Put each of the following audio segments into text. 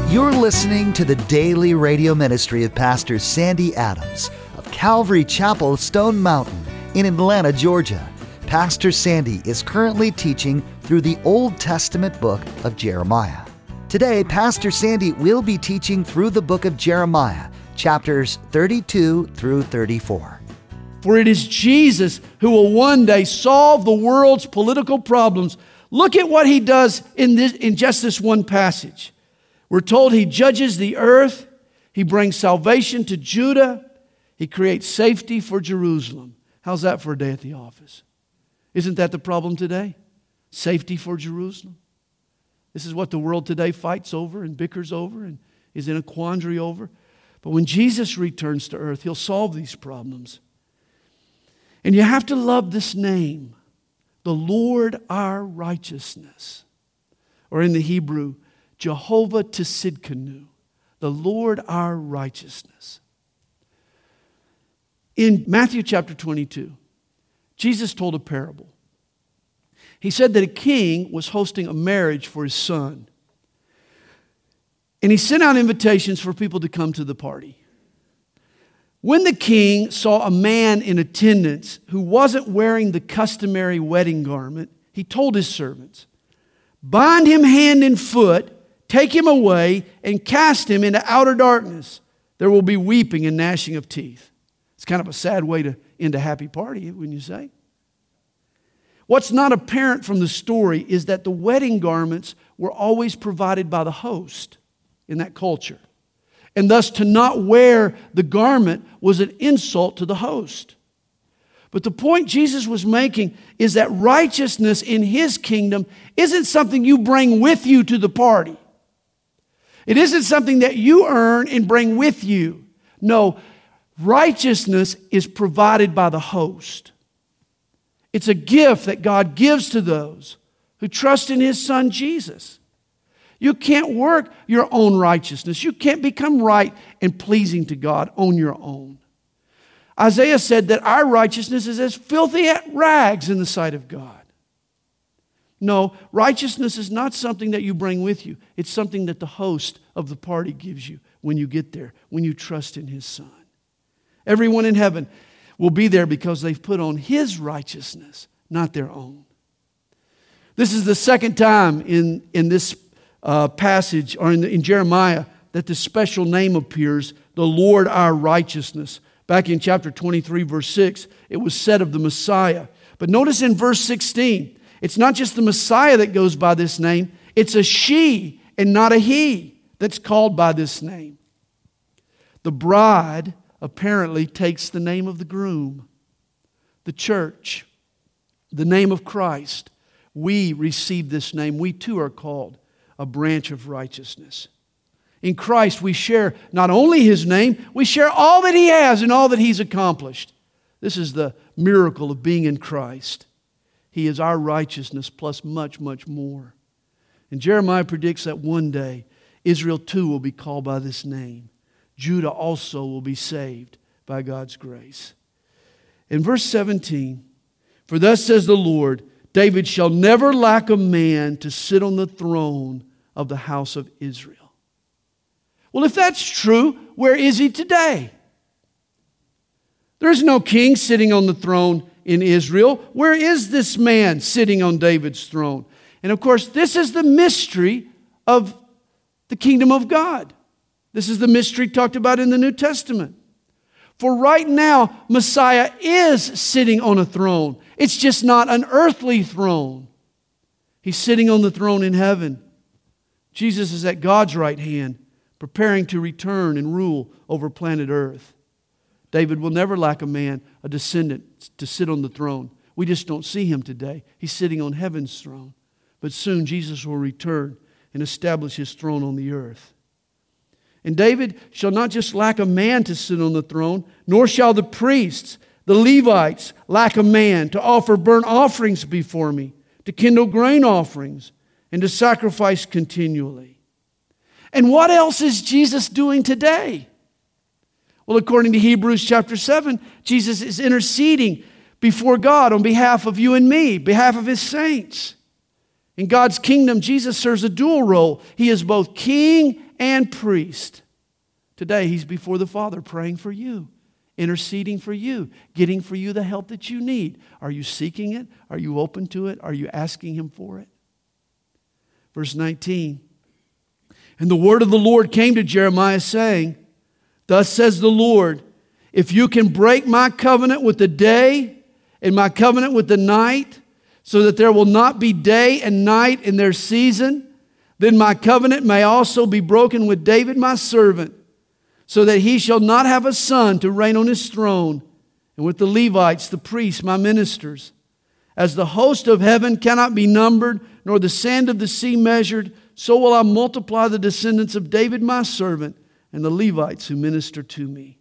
You're listening to the daily radio ministry of Pastor Sandy Adams of Calvary Chapel, Stone Mountain in Atlanta, Georgia. Pastor Sandy is currently teaching through the Old Testament book of Jeremiah. Today, Pastor Sandy will be teaching through the book of Jeremiah, chapters 32 through 34. For it is Jesus who will one day solve the world's political problems. Look at what he does in just this one passage. We're told he judges the earth, he brings salvation to Judah, he creates safety for Jerusalem. How's that for a day at the office? Isn't that the problem today? Safety for Jerusalem. This is what the world today fights over and bickers over and is in a quandary over. But when Jesus returns to earth, he'll solve these problems. And you have to love this name, the Lord our righteousness. Or in the Hebrew, Jehovah Tsidkenu, the Lord our righteousness. In Matthew chapter 22, Jesus told a parable. He said that a king was hosting a marriage for his son. And he sent out invitations for people to come to the party. When the king saw a man in attendance who wasn't wearing the customary wedding garment, he told his servants, "Bind him hand and foot, take him away, and cast him into outer darkness. There will be weeping and gnashing of teeth." It's kind of a sad way to end a happy party, wouldn't you say? What's not apparent from the story is that the wedding garments were always provided by the host in that culture. And thus to not wear the garment was an insult to the host. But the point Jesus was making is that righteousness in his kingdom isn't something you bring with you to the party. It isn't something that you earn and bring with you. No, righteousness is provided by the host. It's a gift that God gives to those who trust in his Son Jesus. You can't work your own righteousness. You can't become right and pleasing to God on your own. Isaiah said that our righteousness is as filthy rags in the sight of God. No, righteousness is not something that you bring with you. It's something that the host of the party gives you when you get there, when you trust in his Son. Everyone in heaven will be there because they've put on his righteousness, not their own. This is the second time in this passage, or in Jeremiah, that the special name appears, the Lord our righteousness. Back in chapter 23, verse 6, it was said of the Messiah. But notice in verse 16, it's not just the Messiah that goes by this name, it's a she and not a he that's called by this name. The bride apparently takes the name of the groom, the church, the name of Christ. We receive this name. We too are called a branch of righteousness. In Christ, we share not only his name, we share all that he has and all that he's accomplished. This is the miracle of being in Christ. He is our righteousness plus much, much more. And Jeremiah predicts that one day, Israel too will be called by this name. Judah also will be saved by God's grace. In verse 17, "For thus says the Lord, David shall never lack a man to sit on the throne of the house of Israel." Well, if that's true, where is he today? There's no king sitting on the throne in Israel. Where is this man sitting on David's throne? And of course, this is the mystery of the kingdom of God. This is the mystery talked about in the New Testament. For right now, Messiah is sitting on a throne. It's just not an earthly throne. He's sitting on the throne in heaven. Jesus is at God's right hand, preparing to return and rule over planet Earth. David will never lack a man, a descendant, to sit on the throne. We just don't see him today. He's sitting on heaven's throne. But soon Jesus will return and establish his throne on the earth. And David shall not just lack a man to sit on the throne, nor shall the priests, the Levites, lack a man to offer burnt offerings before me, to kindle grain offerings, and to sacrifice continually. And what else is Jesus doing today? Well, according to Hebrews chapter 7, Jesus is interceding before God on behalf of you and me, behalf of his saints. In God's kingdom, Jesus serves a dual role. He is both king and priest. Today, he's before the Father praying for you, interceding for you, getting for you the help that you need. Are you seeking it? Are you open to it? Are you asking him for it? Verse 19. And the word of the Lord came to Jeremiah, saying, Thus says the Lord, if you can break my covenant with the day and my covenant with the night, so that there will not be day and night in their season, then my covenant may also be broken with David my servant, so that he shall not have a son to reign on his throne, and with the Levites, the priests, my ministers. As the host of heaven cannot be numbered, nor the sand of the sea measured, so will I multiply the descendants of David my servant, and the Levites who minister to me.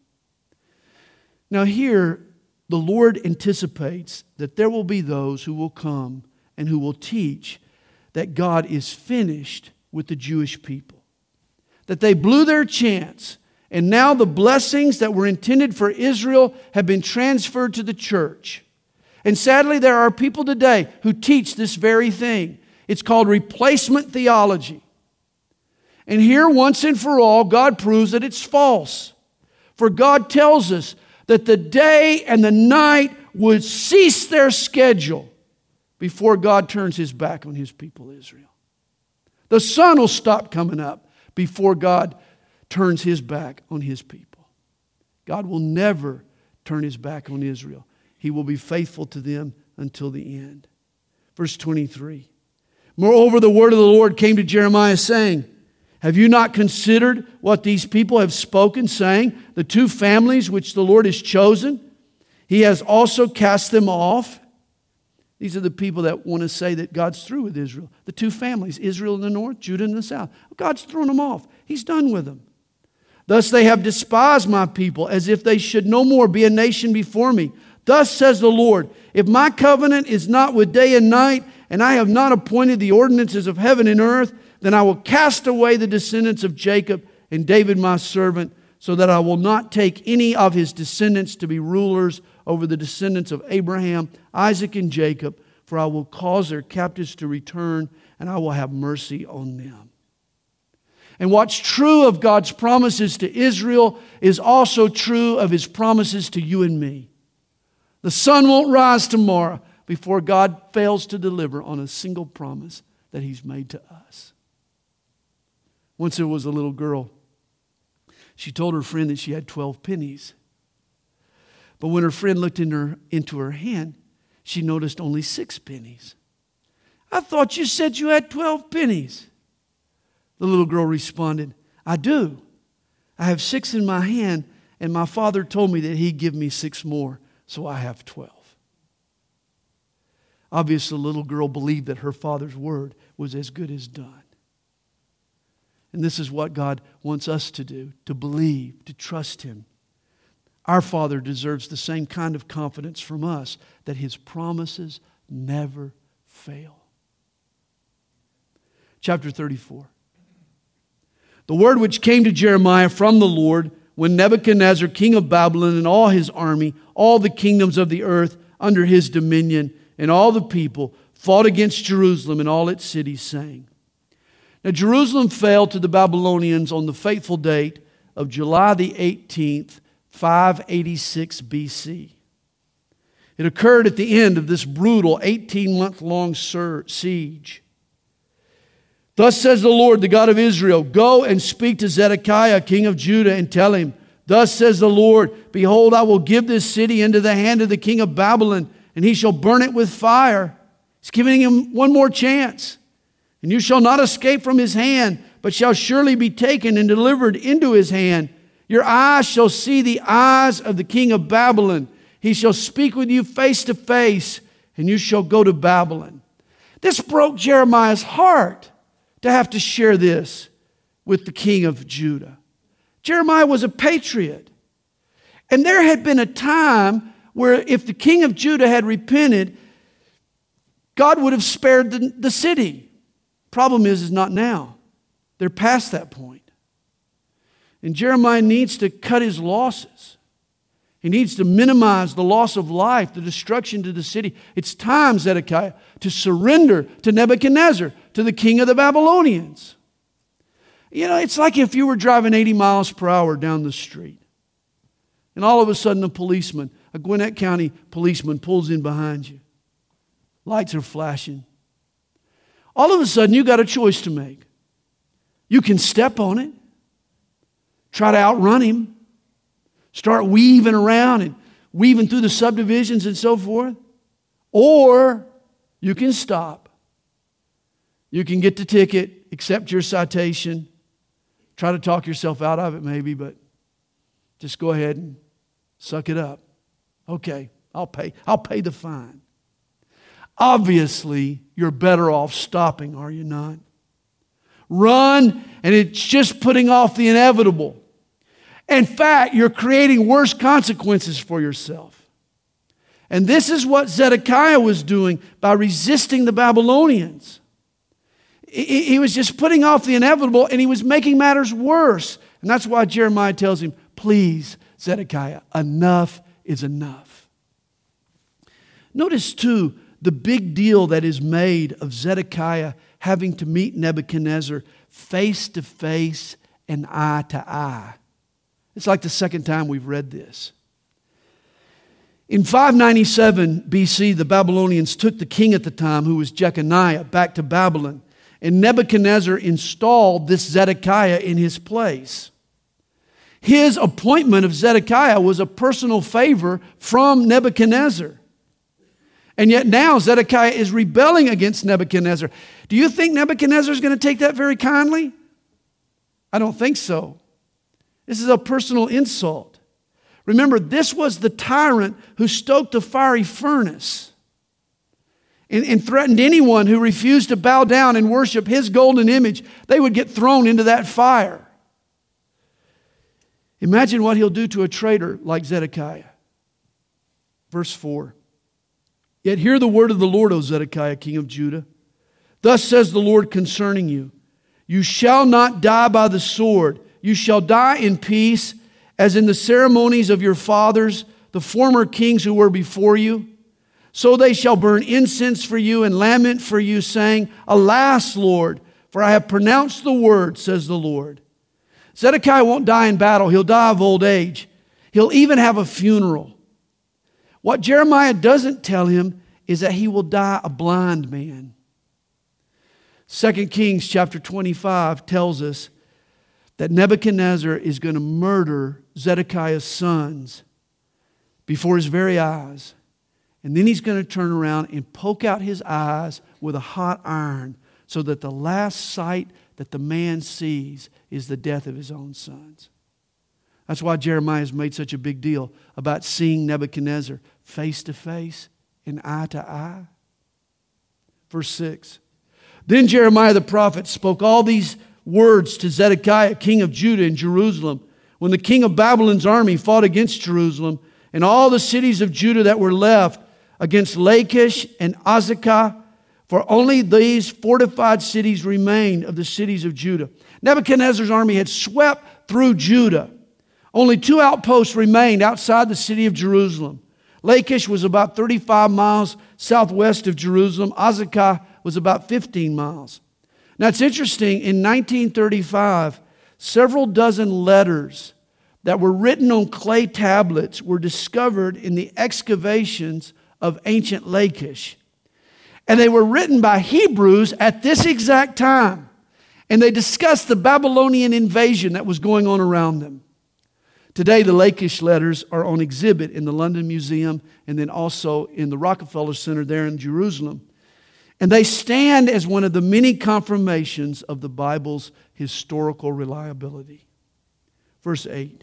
Now here, the Lord anticipates that there will be those who will come and who will teach that God is finished with the Jewish people. That they blew their chance, and now the blessings that were intended for Israel have been transferred to the church. And sadly, there are people today who teach this very thing. It's called replacement theology. And here, once and for all, God proves that it's false. For God tells us that the day and the night would cease their schedule before God turns his back on his people Israel. The sun will stop coming up before God turns his back on his people. God will never turn his back on Israel. He will be faithful to them until the end. Verse 23. Moreover, the word of the Lord came to Jeremiah, saying, Have you not considered what these people have spoken, saying, the two families which the Lord has chosen, he has also cast them off? These are the people that want to say that God's through with Israel. The two families, Israel in the north, Judah in the south. God's thrown them off. He's done with them. Thus they have despised my people, as if they should no more be a nation before me. Thus says the Lord, if my covenant is not with day and night, and I have not appointed the ordinances of heaven and earth, then I will cast away the descendants of Jacob and David my servant, so that I will not take any of his descendants to be rulers over the descendants of Abraham, Isaac, and Jacob, for I will cause their captives to return, and I will have mercy on them. And what's true of God's promises to Israel is also true of his promises to you and me. The sun won't rise tomorrow before God fails to deliver on a single promise that he's made to us. Once there was a little girl. She told her friend that she had 12 pennies. But when her friend looked into her hand, she noticed only 6 pennies. I thought you said you had 12 pennies. The little girl responded, I do. I have 6 in my hand, and my father told me that he'd give me 6 more, so I have 12. Obviously, the little girl believed that her father's word was as good as done. And this is what God wants us to do, to believe, to trust him. Our Father deserves the same kind of confidence from us, that his promises never fail. Chapter 34. The word which came to Jeremiah from the Lord when Nebuchadnezzar, king of Babylon, and all his army, all the kingdoms of the earth under his dominion, and all the people fought against Jerusalem and all its cities, saying. Now Jerusalem fell to the Babylonians on the fateful date of July the 18th, 586 BC. It occurred at the end of this brutal 18-month-long siege. Thus says the Lord, the God of Israel, go and speak to Zedekiah, king of Judah, and tell him, thus says the Lord, behold, I will give this city into the hand of the king of Babylon, and he shall burn it with fire. He's giving him one more chance. And you shall not escape from his hand, but shall surely be taken and delivered into his hand. Your eyes shall see the eyes of the king of Babylon. He shall speak with you face to face, and you shall go to Babylon. This broke Jeremiah's heart to have to share this with the king of Judah. Jeremiah was a patriot. And there had been a time where if the king of Judah had repented, God would have spared the city. Problem is not now. They're past that point. And Jeremiah needs to cut his losses. He needs to minimize the loss of life, the destruction to the city. It's time, Zedekiah, to surrender to Nebuchadnezzar, to the king of the Babylonians. It's like if you were driving 80 miles per hour down the street, and all of a sudden a Gwinnett County policeman pulls in behind you. Lights are flashing. All of a sudden, you got a choice to make. You can step on it, try to outrun him, start weaving around and weaving through the subdivisions and so forth. Or you can stop. You can get the ticket, accept your citation, try to talk yourself out of it maybe, but just go ahead and suck it up. Okay, I'll pay the fine. Obviously, you're better off stopping, are you not? Run, and it's just putting off the inevitable. In fact, you're creating worse consequences for yourself. And this is what Zedekiah was doing by resisting the Babylonians. He was just putting off the inevitable, and he was making matters worse. And that's why Jeremiah tells him, please, Zedekiah, enough is enough. Notice, too, the big deal that is made of Zedekiah having to meet Nebuchadnezzar face to face and eye to eye. It's like the second time we've read this. In 597 BC, the Babylonians took the king at the time, who was Jeconiah, back to Babylon. And Nebuchadnezzar installed this Zedekiah in his place. His appointment of Zedekiah was a personal favor from Nebuchadnezzar. And yet now Zedekiah is rebelling against Nebuchadnezzar. Do you think Nebuchadnezzar is going to take that very kindly? I don't think so. This is a personal insult. Remember, this was the tyrant who stoked a fiery furnace and threatened anyone who refused to bow down and worship his golden image. They would get thrown into that fire. Imagine what he'll do to a traitor like Zedekiah. Verse 4. Yet hear the word of the Lord, O Zedekiah, king of Judah. Thus says the Lord concerning you, you shall not die by the sword. You shall die in peace, as in the ceremonies of your fathers, the former kings who were before you. So they shall burn incense for you and lament for you, saying, Alas, Lord, for I have pronounced the word, says the Lord. Zedekiah won't die in battle. He'll die of old age. He'll even have a funeral. What Jeremiah doesn't tell him is that he will die a blind man. 2 Kings chapter 25 tells us that Nebuchadnezzar is going to murder Zedekiah's sons before his very eyes. And then he's going to turn around and poke out his eyes with a hot iron so that the last sight that the man sees is the death of his own sons. That's why Jeremiah has made such a big deal about seeing Nebuchadnezzar face to face and eye to eye. Verse 6. Then Jeremiah the prophet spoke all these words to Zedekiah, king of Judah in Jerusalem, when the king of Babylon's army fought against Jerusalem and all the cities of Judah that were left, against Lachish and Azekah, for only these fortified cities remained of the cities of Judah. Nebuchadnezzar's army had swept through Judah. Only 2 outposts remained outside the city of Jerusalem. Lachish was about 35 miles southwest of Jerusalem. Azekah was about 15 miles. Now it's interesting, in 1935, several dozen letters that were written on clay tablets were discovered in the excavations of ancient Lachish. And they were written by Hebrews at this exact time. And they discussed the Babylonian invasion that was going on around them. Today, the Lachish letters are on exhibit in the London Museum and then also in the Rockefeller Center there in Jerusalem. And they stand as one of the many confirmations of the Bible's historical reliability. Verse 8.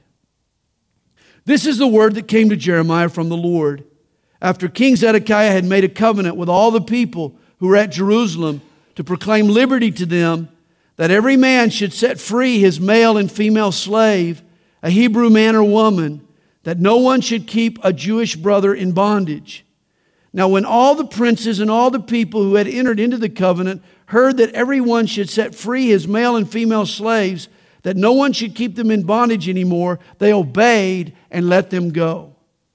This is the word that came to Jeremiah from the Lord, after King Zedekiah had made a covenant with all the people who were at Jerusalem to proclaim liberty to them, that every man should set free his male and female slave, a Hebrew man or woman, that no one should keep a Jewish brother in bondage. Now when all the princes and all the people who had entered into the covenant heard that everyone should set free his male and female slaves, that no one should keep them in bondage anymore, they obeyed and let them go.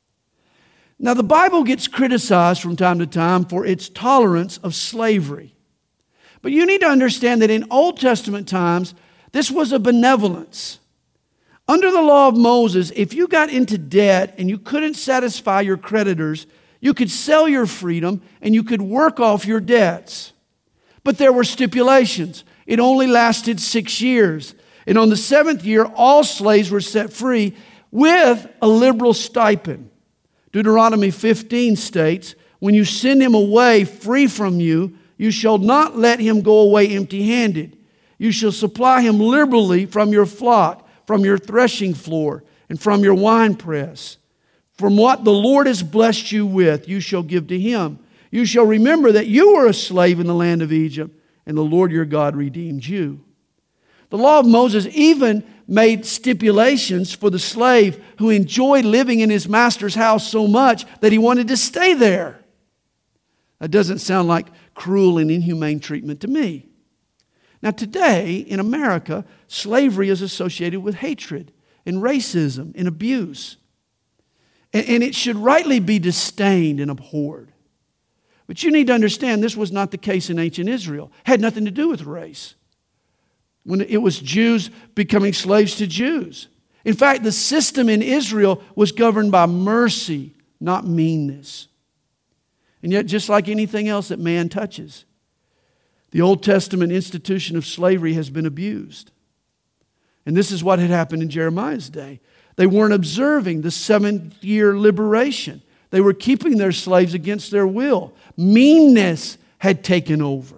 Now the Bible gets criticized from time to time for its tolerance of slavery. But you need to understand that in Old Testament times, This was a benevolence. Under the law of Moses, if you got into debt and you couldn't satisfy your creditors, you could sell your freedom and you could work off your debts. But there were stipulations. It only lasted 6 years. And on the 7th year, all slaves were set free with a liberal stipend. Deuteronomy 15 states, when you send him away free from you, you shall not let him go away empty-handed. You shall supply him liberally from your flock, from your threshing floor, and from your winepress. From what the Lord has blessed you with, you shall give to him. You shall remember that you were a slave in the land of Egypt, and the Lord your God redeemed you. The law of Moses even made stipulations for the slave who enjoyed living in his master's house so much that he wanted to stay there. That doesn't sound like cruel and inhumane treatment to me. Now today, in America, slavery is associated with hatred and racism and abuse. And it should rightly be disdained and abhorred. But you need to understand this was not the case in ancient Israel. It had nothing to do with race. When it was Jews becoming slaves to Jews. In fact, the system in Israel was governed by mercy, not meanness. And yet, just like anything else that man touches, the Old Testament institution of slavery has been abused. And this is what had happened in Jeremiah's day. They weren't observing the 7th-year liberation. They were keeping their slaves against their will. Meanness had taken over.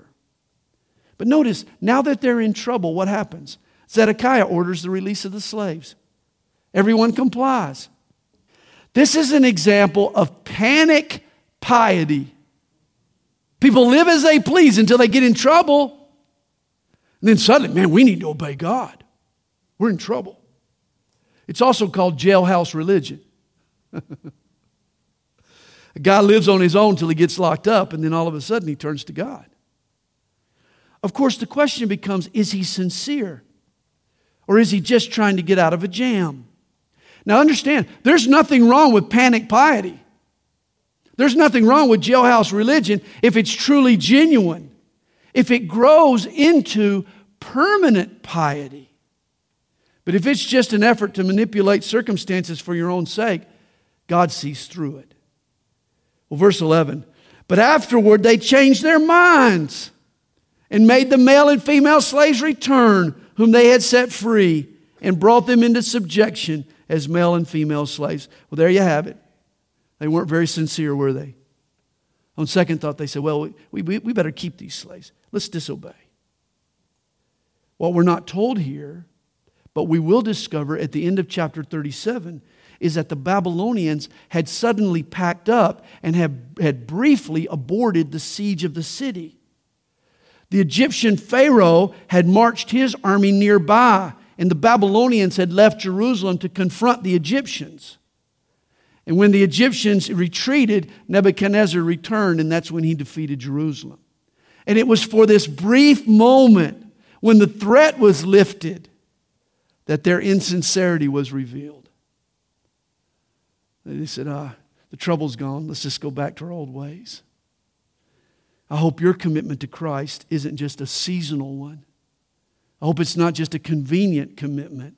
But notice, now that they're in trouble, what happens? Zedekiah orders the release of the slaves. Everyone complies. This is an example of panic piety. People live as they please until they get in trouble. And then suddenly, man, we need to obey God. We're in trouble. It's also called jailhouse religion. A guy lives on his own until he gets locked up, and then all of a sudden he turns to God. Of course, the question becomes, is he sincere? Or is he just trying to get out of a jam? Now understand, there's nothing wrong with panic piety. There's nothing wrong with jailhouse religion if it's truly genuine. If it grows into permanent piety. But if it's just an effort to manipulate circumstances for your own sake, God sees through it. Well, verse 11, but afterward they changed their minds and made the male and female slaves return, whom they had set free, and brought them into subjection as male and female slaves. Well, there you have it. They weren't very sincere, were they? On second thought, they said, well, we better keep these slaves. Let's disobey. What we're not told here, but we will discover at the end of chapter 37, is that the Babylonians had suddenly packed up and had briefly aborted the siege of the city. The Egyptian Pharaoh had marched his army nearby, and the Babylonians had left Jerusalem to confront the Egyptians. And when the Egyptians retreated, Nebuchadnezzar returned, and that's when he defeated Jerusalem. And it was for this brief moment when the threat was lifted that their insincerity was revealed. They said, the trouble's gone. Let's just go back to our old ways. I hope your commitment to Christ isn't just a seasonal one. I hope it's not just a convenient commitment.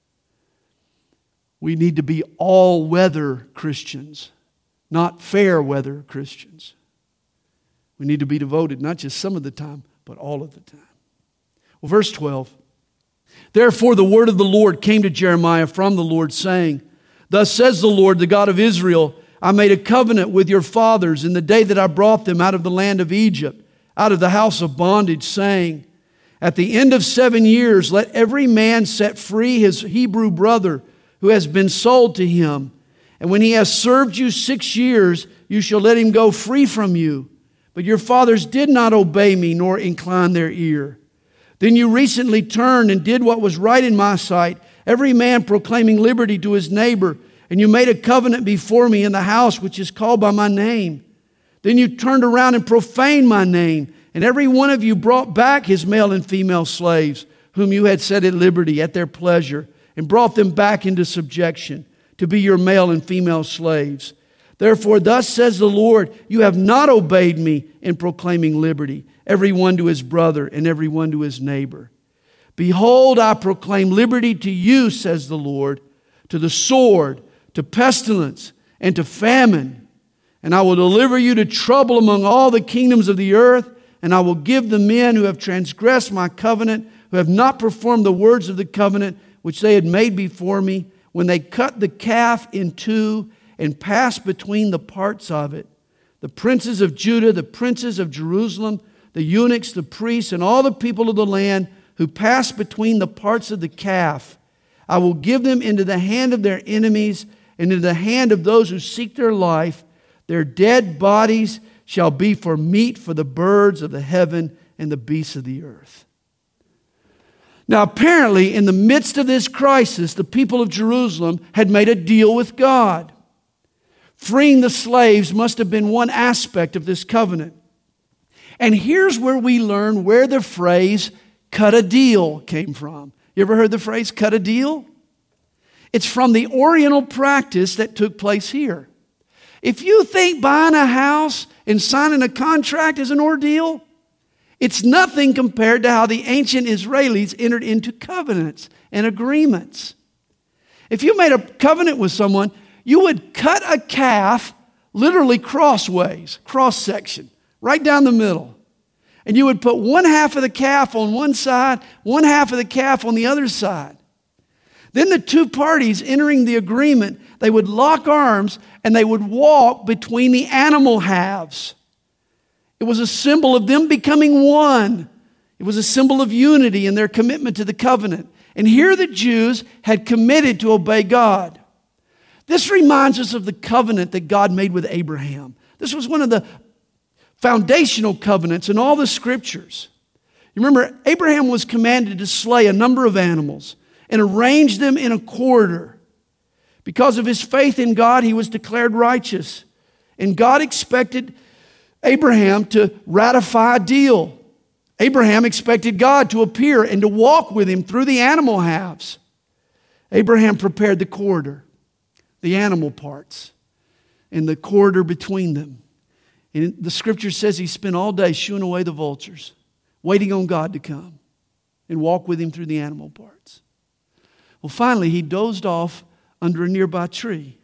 We need to be all-weather Christians, not fair-weather Christians. We need to be devoted not just some of the time, but all of the time. Well, verse 12. Therefore the word of the Lord came to Jeremiah from the Lord, saying, Thus says the Lord, the God of Israel, I made a covenant with your fathers in the day that I brought them out of the land of Egypt, out of the house of bondage, saying, At the end of 7 years, let every man set free his Hebrew brother who has been sold to him. And when he has served you 6 years, you shall let him go free from you. But your fathers did not obey me, nor incline their ear. Then you recently turned and did what was right in my sight, every man proclaiming liberty to his neighbor. And you made a covenant before me in the house which is called by my name. Then you turned around and profaned my name. And every one of you brought back his male and female slaves, whom you had set at liberty at their pleasure, and brought them back into subjection to be your male and female slaves. Therefore, thus says the Lord, you have not obeyed me in proclaiming liberty, every one to his brother and every one to his neighbor. Behold, I proclaim liberty to you, says the Lord, to the sword, to pestilence, and to famine. And I will deliver you to trouble among all the kingdoms of the earth, and I will give the men who have transgressed my covenant, who have not performed the words of the covenant which they had made before me, when they cut the calf in two and passed between the parts of it. The princes of Judah, the princes of Jerusalem, the eunuchs, the priests, and all the people of the land who passed between the parts of the calf, I will give them into the hand of their enemies and into the hand of those who seek their life. Their dead bodies shall be for meat for the birds of the heaven and the beasts of the earth. Now, apparently, in the midst of this crisis, the people of Jerusalem had made a deal with God. Freeing the slaves must have been one aspect of this covenant. And here's where we learn where the phrase cut a deal came from. You ever heard the phrase cut a deal? It's from the Oriental practice that took place here. If you think buying a house and signing a contract is an ordeal, it's nothing compared to how the ancient Israelis entered into covenants and agreements. If you made a covenant with someone, you would cut a calf literally crossways, cross-section, right down the middle. And you would put one half of the calf on one side, one half of the calf on the other side. Then the two parties entering the agreement, they would lock arms and they would walk between the animal halves. It was a symbol of them becoming one. It was a symbol of unity in their commitment to the covenant. And here the Jews had committed to obey God. This reminds us of the covenant that God made with Abraham. This was one of the foundational covenants in all the scriptures. You remember, Abraham was commanded to slay a number of animals and arrange them in a corridor. Because of his faith in God, he was declared righteous. And God expected Abraham to ratify a deal. Abraham expected God to appear and to walk with him through the animal halves. Abraham prepared the corridor, the animal parts, and the corridor between them. And the scripture says he spent all day shooing away the vultures, waiting on God to come and walk with him through the animal parts. Well, finally, he dozed off under a nearby tree.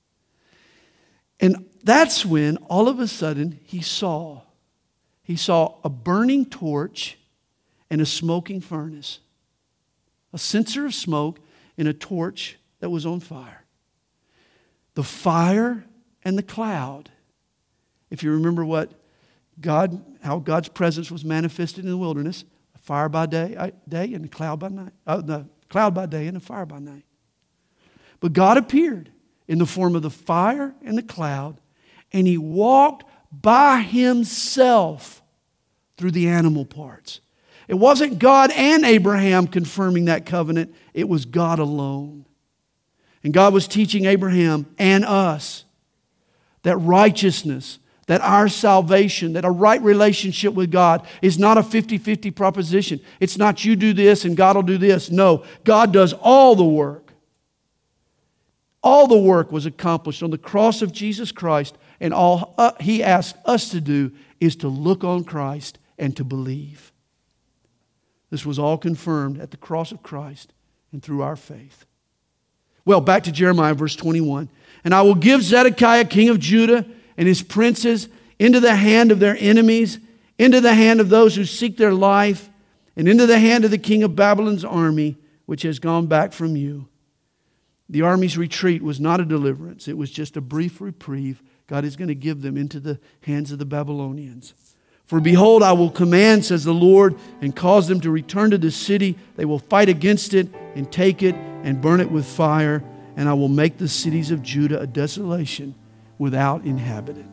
And that's when, all of a sudden, he saw a burning torch and a smoking furnace. A censer of smoke and a torch that was on fire. The fire and the cloud. If you remember how God's presence was manifested in the wilderness, a fire by day and a cloud by night. The cloud by day and a fire by night. But God appeared in the form of the fire and the cloud, and he walked by himself through the animal parts. It wasn't God and Abraham confirming that covenant. It was God alone. And God was teaching Abraham and us that righteousness, that our salvation, that a right relationship with God is not a 50-50 proposition. It's not you do this and God will do this. No, God does all the work. All the work was accomplished on the cross of Jesus Christ, and all he asked us to do is to look on Christ and to believe. This was all confirmed at the cross of Christ and through our faith. Well, back to Jeremiah verse 21. And I will give Zedekiah king of Judah and his princes into the hand of their enemies, into the hand of those who seek their life, and into the hand of the king of Babylon's army, which has gone back from you. The army's retreat was not a deliverance. It was just a brief reprieve. God is going to give them into the hands of the Babylonians. For behold, I will command, says the Lord, and cause them to return to the city. They will fight against it and take it and burn it with fire. And I will make the cities of Judah a desolation without inhabitant.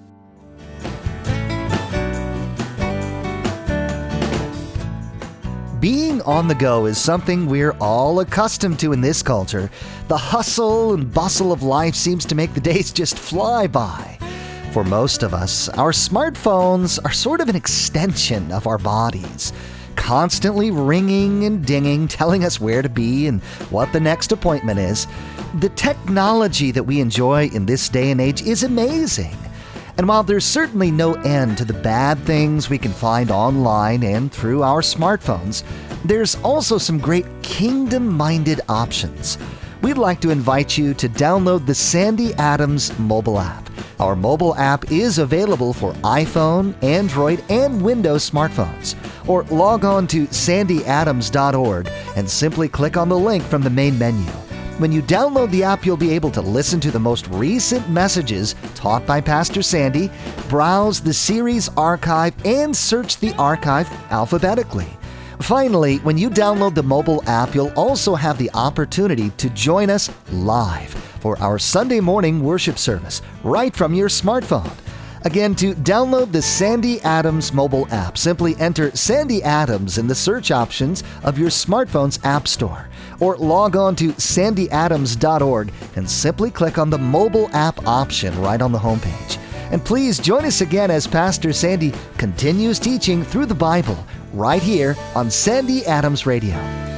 Being on the go is something we're all accustomed to in this culture. The hustle and bustle of life seems to make the days just fly by. For most of us, our smartphones are sort of an extension of our bodies, constantly ringing and dinging, telling us where to be and what the next appointment is. The technology that we enjoy in this day and age is amazing. And while there's certainly no end to the bad things we can find online and through our smartphones, there's also some great kingdom-minded options. We'd like to invite you to download the Sandy Adams mobile app. Our mobile app is available for iPhone, Android, and Windows smartphones. Or log on to sandyadams.org and simply click on the link from the main menu. When you download the app, you'll be able to listen to the most recent messages taught by Pastor Sandy, browse the series archive, and search the archive alphabetically. Finally, when you download the mobile app, you'll also have the opportunity to join us live for our Sunday morning worship service right from your smartphone. Again, to download the Sandy Adams mobile app, simply enter Sandy Adams in the search options of your smartphone's app store, or log on to sandyadams.org and simply click on the mobile app option right on the homepage. And please join us again as Pastor Sandy continues teaching through the Bible right here on Sandy Adams Radio.